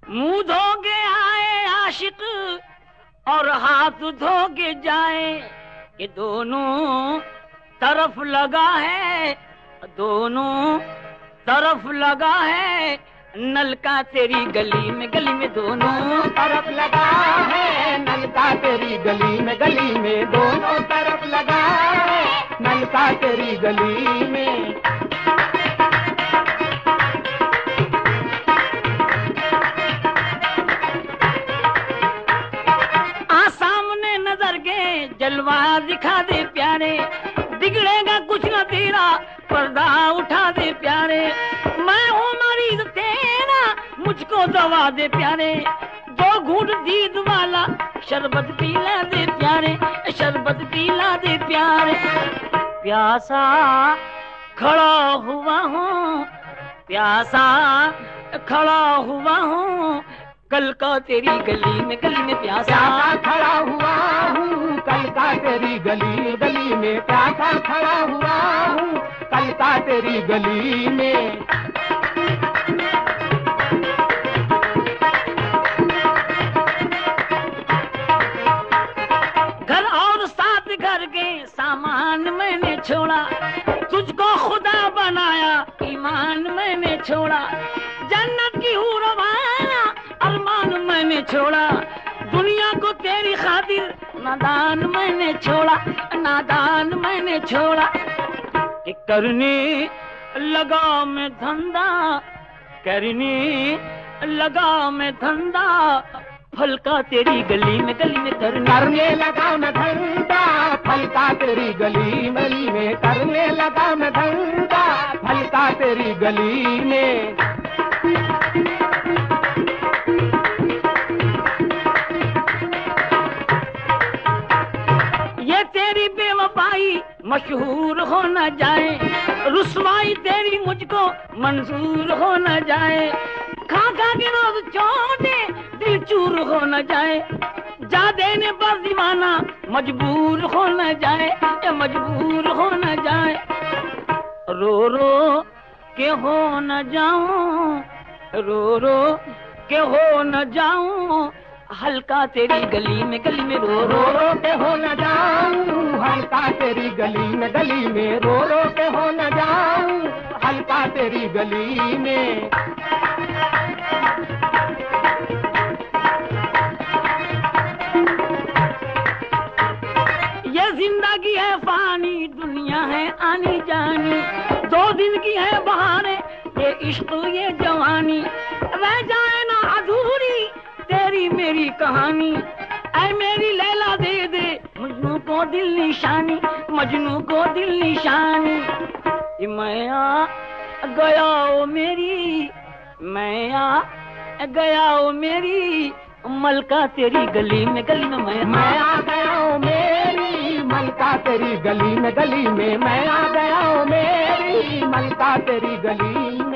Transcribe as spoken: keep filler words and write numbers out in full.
मुंह धोगे आए आशिक और हाथ धोगे जाए, कि दोनों तरफ लगा है, दोनों तरफ लगा है नलका तेरी गली में, गली में दोनों तरफ लगा है नलका तेरी गली में, गली में दोनों तरफ लगा है नलका तेरी गली में। आ सामने नजर के जलवा दिखा दे प्यारे, बिगड़ेगा कुछ न तेरा पर्दा उठा दे प्यारे। मैं हूँ मरीज तेरा मुझको दवा दे प्यारे, दो घूंट दीद वाला शरबत पीला दे प्यारे, शरबत पीला दे प्यारे। प्यासा खड़ा हुआ हूँ, प्यासा खड़ा हुआ हूँ कल का तेरी गली में, गली में प्यासा खड़ा हुआ हूँ कल का तेरी गली, गली में प्यासा खड़ा हुआ हूँ कल का तेरी गली में। घर और साथ घर के सामान मैंने छोड़ा, तुझको खुदा बनाया ईमान मैंने छोड़ा, जन्नत की हूर वाला अरमान मैंने छोड़ा, दुनिया को तेरी खातिर नादान मैंने छोड़ा, नादान मैंने छोड़ा। कि करने लगा मैं धंधा, करने लगा मैं धंधा फल का तेरी गली में, गली में करने करने लगा मैं धंधा फल का तेरी गली, गली में करने लगा मैं धंधा फल का तेरी गली में। ये तेरी बेवफाई मशहूर हो न जाए, रुसवाई तेरी मुझको मंजूर हो न जाए, खा खा के रोज चोटे दिल चूर हो न जाए, जा देने पर दीवाना मजबूर हो न जाए, या मजबूर हो न जाए। रो रो के हो न जाऊं, रो रो के हो न जाऊं हल्का तेरी गली में, गली में रो रो रो के हो न जाऊं हल्का तेरी गली में, गली में रो रो के हो न जाऊं हल्का तेरी गली में। ये जिंदगी है फानी, दुनिया है आनी जानी, दो दिन की है बहाने ये इश्क ये जवानी, रह जाए ना अधूरी तेरी मेरी कहानी। ऐ मेरी लैला दे दे मजनू को दिल निशानी, मजनू को दिल निशानी। मैं आ गया ओ मेरी, मैं आ गया ओ मेरी मलका तेरी गली में, गली में मैं मैं आ गया ओ मेरी मलका तेरी गली में, गली में मैं आ गया ओ मेरी मलका तेरी गली में।